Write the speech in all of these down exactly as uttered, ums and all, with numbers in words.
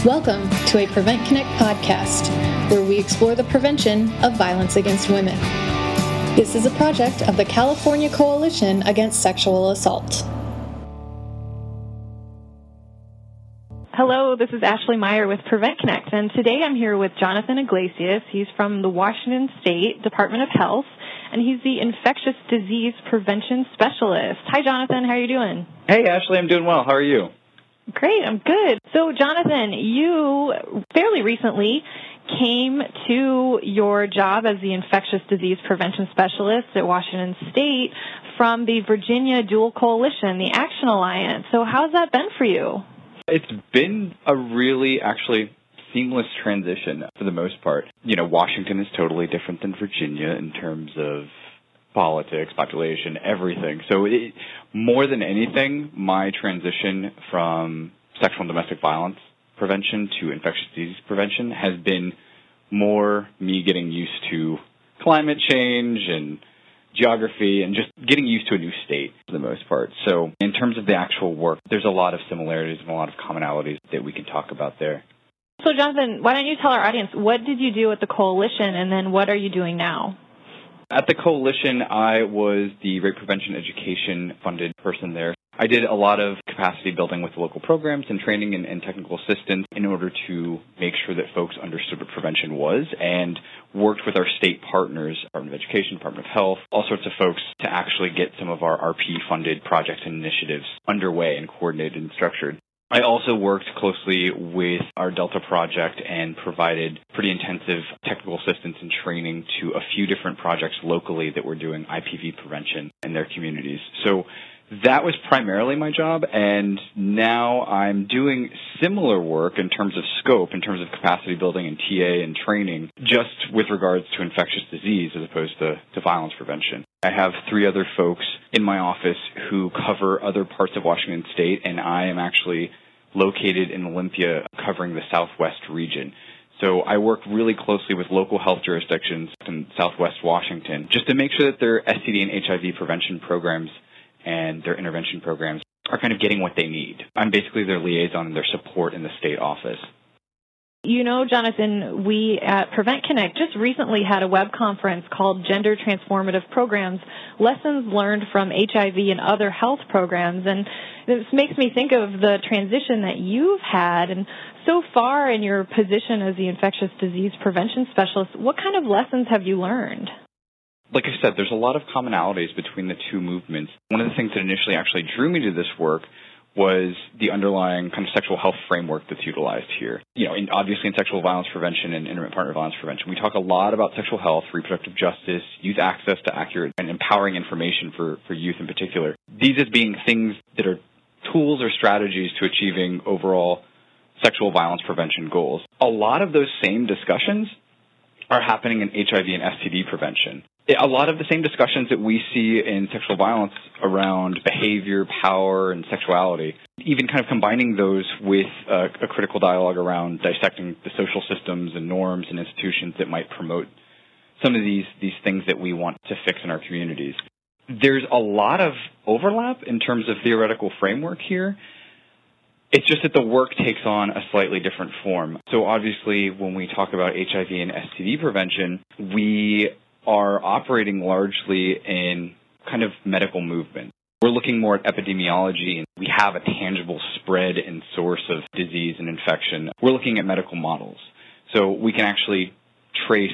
Welcome to a Prevent Connect podcast, where we explore the prevention of violence against women. This is a project of the California Coalition Against Sexual Assault. Hello, this is Ashley Meyer with Prevent Connect, and today I'm here with Jonathan Iglesias. He's from the Washington State Department of Health, and he's the Infectious Disease Prevention Specialist. Hi, Jonathan. How are you doing? Hey, Ashley. I'm doing well. How are you? Great. I'm good. So, Jonathan, you fairly recently came to your job as the Infectious Disease Prevention Specialist at Washington State from the Virginia Dual Coalition, the Action Alliance. So how's that been for you? It's been a really, actually, seamless transition for the most part. You know, Washington is totally different than Virginia in terms of politics, population, everything. So it, more than anything, my transition from sexual and domestic violence prevention to infectious disease prevention has been more me getting used to climate change and geography and just getting used to a new state for the most part. So in terms of the actual work, there's a lot of similarities and a lot of commonalities that we can talk about there. So Jonathan, why don't you tell our audience, what did you do at the Coalition, and then what are you doing now? At the Coalition, I was the rape prevention education funded person there. I did a lot of capacity building with local programs and training and, and technical assistance in order to make sure that folks understood what prevention was, and worked with our state partners, Department of Education, Department of Health, all sorts of folks to actually get some of our R P-funded projects and initiatives underway and coordinated and structured. I also worked closely with our Delta project and provided pretty intensive technical assistance and training to a few different projects locally that were doing I P V prevention in their communities. So that was primarily my job, and now I'm doing similar work in terms of scope, in terms of capacity building and T A and training, just with regards to infectious disease as opposed to, to violence prevention. I have three other folks in my office who cover other parts of Washington State, and I am actually located in Olympia covering the Southwest region. So I work really closely with local health jurisdictions in Southwest Washington just to make sure that their S T D and H I V prevention programs and their intervention programs are kind of getting what they need. I'm basically their liaison and their support in the state office. You know, Jonathan, we at Prevent Connect just recently had a web conference called Gender Transformative Programs, Lessons Learned from H I V and Other Health Programs. And this makes me think of the transition that you've had. And so far in your position as the Infectious Disease Prevention Specialist, what kind of lessons have you learned? Like I said, there's a lot of commonalities between the two movements. One of the things that initially actually drew me to this work was the underlying kind of sexual health framework that's utilized here. You know, in, obviously in sexual violence prevention and intimate partner violence prevention, we talk a lot about sexual health, reproductive justice, youth access to accurate and empowering information for, for youth in particular. These as being things that are tools or strategies to achieving overall sexual violence prevention goals. A lot of those same discussions are happening in H I V and S T D prevention. A lot of the same discussions that we see in sexual violence around behavior, power, and sexuality, even kind of combining those with a, a critical dialogue around dissecting the social systems and norms and institutions that might promote some of these, these things that we want to fix in our communities. There's a lot of overlap in terms of theoretical framework here. It's just that the work takes on a slightly different form. So obviously, when we talk about H I V and S T D prevention, we are operating largely in kind of medical movement. We're looking more at epidemiology, and we have a tangible spread and source of disease and infection. We're looking at medical models. So we can actually trace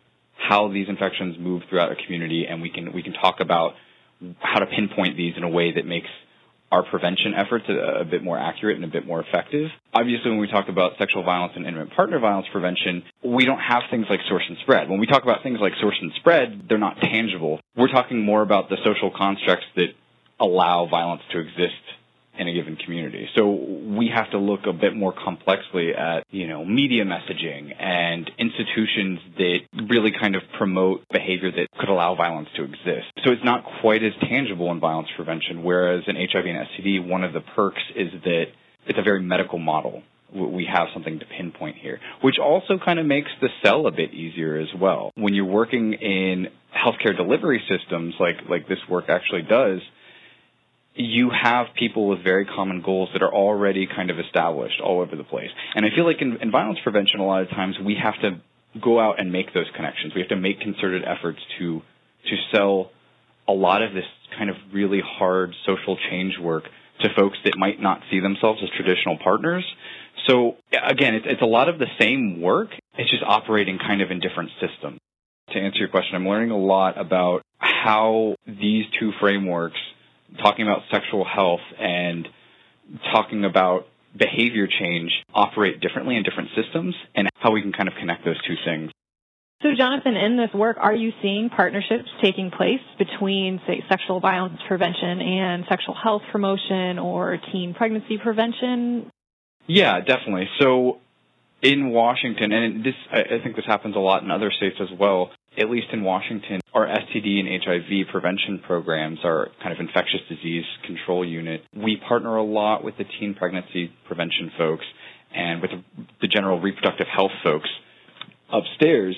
how these infections move throughout a community, and we can we can talk about how to pinpoint these in a way that makes our prevention efforts a, a bit more accurate and a bit more effective. Obviously, when we talk about sexual violence and intimate partner violence prevention, we don't have things like source and spread. When we talk about things like source and spread, they're not tangible. We're talking more about the social constructs that allow violence to exist in a given community. So we have to look a bit more complexly at, you know, media messaging and institutions that really kind of promote behavior that could allow violence to exist. So it's not quite as tangible in violence prevention, whereas in H I V and S T D, one of the perks is that it's a very medical model. We have something to pinpoint here, which also kind of makes the sell a bit easier as well. When you're working in healthcare delivery systems like, like this work actually does, you have people with very common goals that are already kind of established all over the place. And I feel like in, in violence prevention, a lot of times we have to go out and make those connections. We have to make concerted efforts to to sell a lot of this kind of really hard social change work to folks that might not see themselves as traditional partners. So again, it's, it's a lot of the same work. It's just operating kind of in different systems. To answer your question, I'm learning a lot about how these two frameworks, talking about sexual health and talking about behavior change, operate differently in different systems, and how we can kind of connect those two things. So, Jonathan, in this work, are you seeing partnerships taking place between, say, sexual violence prevention and sexual health promotion or teen pregnancy prevention? Yeah, definitely. So in Washington, and this I think this happens a lot in other states as well, at least in Washington, our S T D and H I V prevention programs, our kind of infectious disease control unit, we partner a lot with the teen pregnancy prevention folks and with the general reproductive health folks upstairs.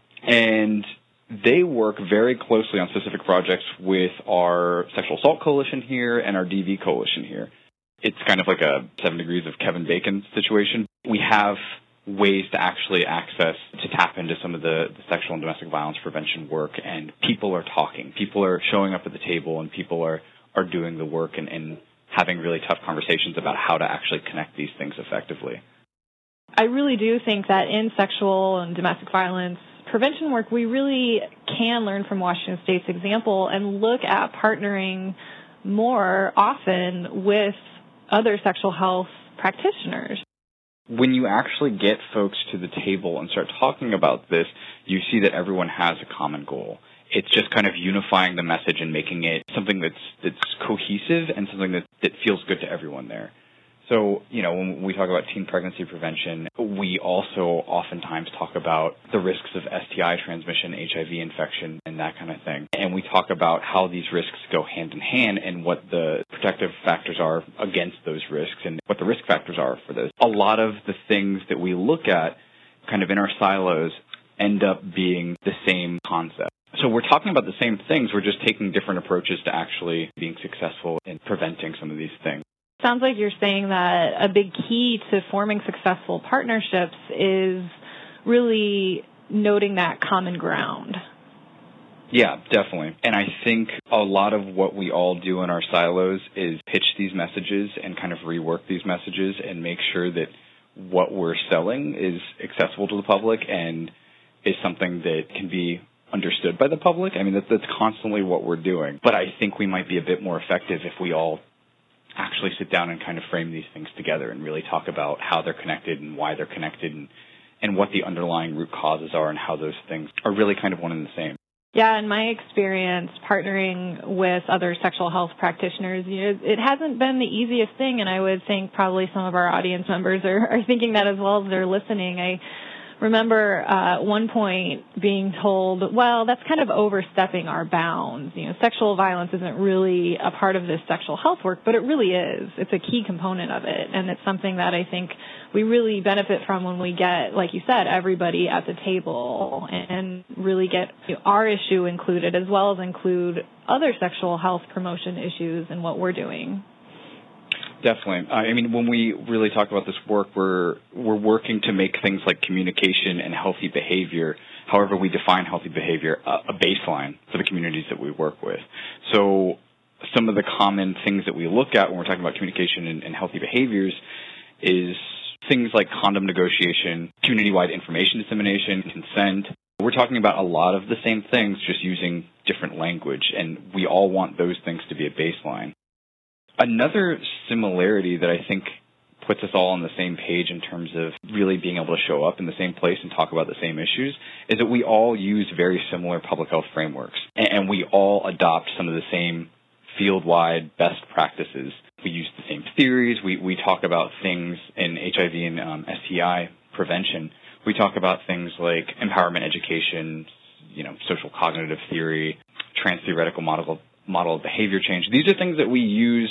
And they work very closely on specific projects with our Sexual Assault Coalition here and our D V Coalition here. It's kind of like a seven degrees of Kevin Bacon situation. We have ways to actually access, to tap into some of the, the sexual and domestic violence prevention work, and people are talking. People are showing up at the table, and people are, are doing the work and, and having really tough conversations about how to actually connect these things effectively. I really do think that in sexual and domestic violence prevention work, we really can learn from Washington State's example and look at partnering more often with other sexual health practitioners. When you actually get folks to the table and start talking about this, you see that everyone has a common goal. It's just kind of unifying the message and making it something that's that's cohesive and something that, that feels good to everyone there. So, you know, when we talk about teen pregnancy prevention, we also oftentimes talk about the risks of S T I transmission, H I V infection, and that kind of thing. And we talk about how these risks go hand in hand and what the protective factors are against those risks and what the risk factors are for those. A lot of the things that we look at kind of in our silos end up being the same concept. So we're talking about the same things, we're just taking different approaches to actually being successful in preventing some of these things. Sounds like you're saying that a big key to forming successful partnerships is really noting that common ground. Yeah, definitely. And I think a lot of what we all do in our silos is pitch these messages and kind of rework these messages and make sure that what we're selling is accessible to the public and is something that can be understood by the public. I mean, that's, that's constantly what we're doing. But I think we might be a bit more effective if we all actually sit down and kind of frame these things together and really talk about how they're connected and why they're connected and, and what the underlying root causes are and how those things are really kind of one and the same. Yeah, in my experience, partnering with other sexual health practitioners, you know, it hasn't been the easiest thing, and I would think probably some of our audience members are, are thinking that as well as they're listening. I remember uh, at one point being told, well, that's kind of overstepping our bounds. You know, sexual violence isn't really a part of this sexual health work, but it really is. It's a key component of it, and it's something that I think we really benefit from when we get, like you said, everybody at the table and really get our issue included as well as include other sexual health promotion issues in what we're doing. Definitely. I mean, when we really talk about this work, we're we're working to make things like communication and healthy behavior, however we define healthy behavior, a baseline for the communities that we work with. So some of the common things that we look at when we're talking about communication and, and healthy behaviors is things like condom negotiation, community-wide information dissemination, consent. We're talking about a lot of the same things, just using different language, and we all want those things to be a baseline. Another similarity that I think puts us all on the same page in terms of really being able to show up in the same place and talk about the same issues is that we all use very similar public health frameworks, and we all adopt some of the same field-wide best practices. We use the same theories. We, we talk about things in H I V and um, S T I prevention. We talk about things like empowerment education, you know, social cognitive theory, trans-theoretical model, model of behavior change. These are things that we use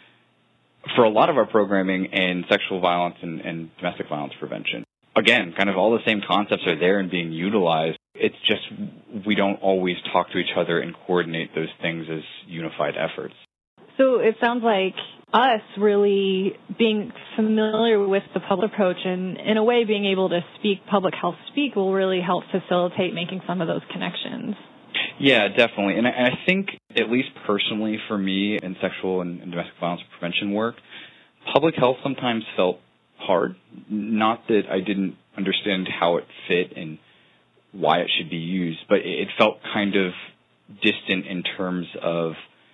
for a lot of our programming in sexual violence and, and domestic violence prevention. Again, kind of all the same concepts are there and being utilized. It's just we don't always talk to each other and coordinate those things as unified efforts. So it sounds like us really being familiar with the public approach and, in a way, being able to speak public health speak will really help facilitate making some of those connections. Yeah, definitely. And I, and I think, at least personally for me in sexual and, and domestic violence prevention work, public health sometimes felt hard. Not that I didn't understand how it fit and why it should be used, but it felt kind of distant in terms of,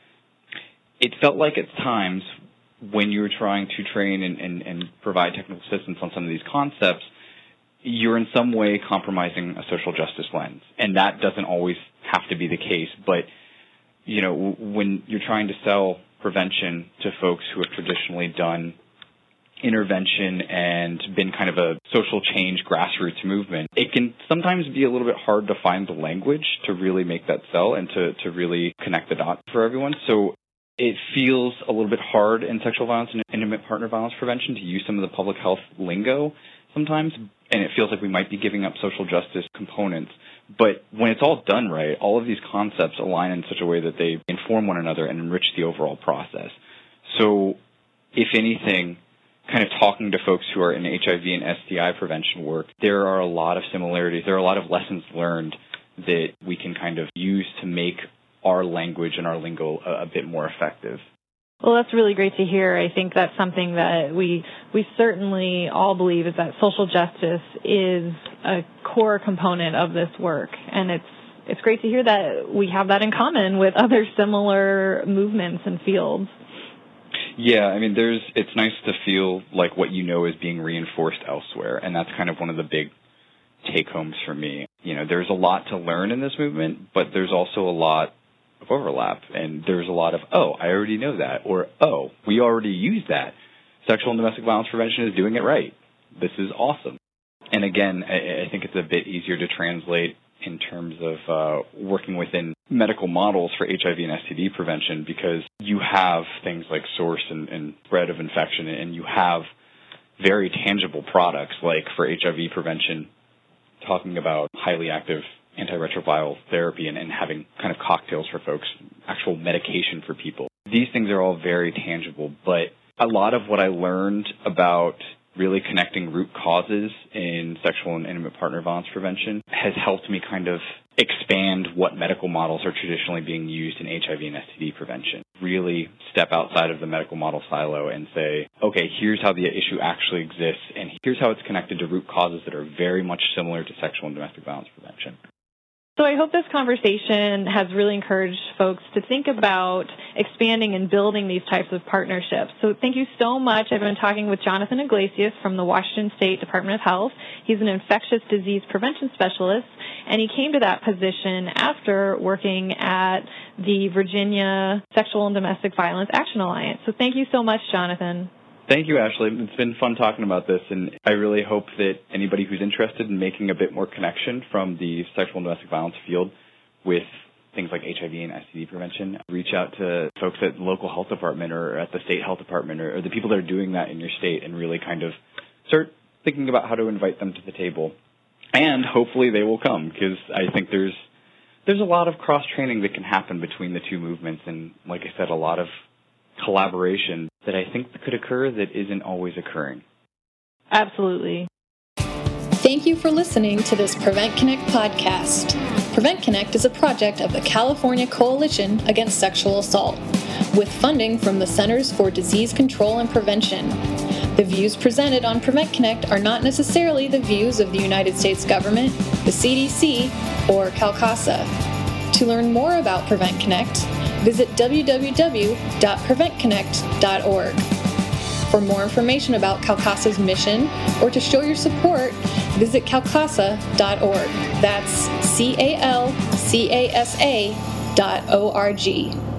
it felt like at times when you were trying to train and, and, and provide technical assistance on some of these concepts, you're in some way compromising a social justice lens. And that doesn't always have to be the case. But, you know, when you're trying to sell prevention to folks who have traditionally done intervention and been kind of a social change grassroots movement, it can sometimes be a little bit hard to find the language to really make that sell and to, to really connect the dots for everyone. So it feels a little bit hard in sexual violence and intimate partner violence prevention to use some of the public health lingo sometimes, and it feels like we might be giving up social justice components. But when it's all done right, all of these concepts align in such a way that they inform one another and enrich the overall process. So if anything, kind of talking to folks who are in H I V and S T I prevention work, there are a lot of similarities. There are a lot of lessons learned that we can kind of use to make our language and our lingo a, a bit more effective. Well, that's really great to hear. I think that's something that we we certainly all believe is that social justice is a core component of this work, and it's it's great to hear that we have that in common with other similar movements and fields. Yeah, I mean, there's it's nice to feel like what you know is being reinforced elsewhere, and that's kind of one of the big take-homes for me. You know, there's a lot to learn in this movement, but there's also a lot of overlap, and there's a lot of, oh, I already know that, or, oh, we already use that. Sexual and domestic violence prevention is doing it right. This is awesome. And again, I, I think it's a bit easier to translate in terms of uh, working within medical models for H I V and S T D prevention, because you have things like source and, and spread of infection, and you have very tangible products like for H I V prevention, talking about highly active antiretroviral therapy and, and having kind of cocktails for folks, actual medication for people. These things are all very tangible, but a lot of what I learned about really connecting root causes in sexual and intimate partner violence prevention has helped me kind of expand what medical models are traditionally being used in H I V and S T D prevention. Really step outside of the medical model silo and say, okay, here's how the issue actually exists, and here's how it's connected to root causes that are very much similar to sexual and domestic violence prevention. So I hope this conversation has really encouraged folks to think about expanding and building these types of partnerships. So thank you so much. I've been talking with Jonathan Iglesias from the Washington State Department of Health. He's an infectious disease prevention specialist, and he came to that position after working at the Virginia Sexual and Domestic Violence Action Alliance. So thank you so much, Jonathan. Thank you, Ashley. It's been fun talking about this, and I really hope that anybody who's interested in making a bit more connection from the sexual and domestic violence field with things like H I V and S T D prevention, reach out to folks at the local health department or at the state health department or, or the people that are doing that in your state, and really kind of start thinking about how to invite them to the table. And hopefully they will come, because I think there's there's a lot of cross-training that can happen between the two movements, and like I said, a lot of collaboration that I think could occur that isn't always occurring. Absolutely. Thank you for listening to this Prevent Connect podcast. Prevent Connect is a project of the California Coalition Against Sexual Assault, with funding from the Centers for Disease Control and Prevention. The views presented on Prevent Connect are not necessarily the views of the United States government, the C D C, or CalCASA. To learn more about Prevent Connect, visit w w w dot prevent connect dot org. For more information about CalCASA's mission or to show your support, visit calcasa dot org. That's C A L C A S A dot O R G.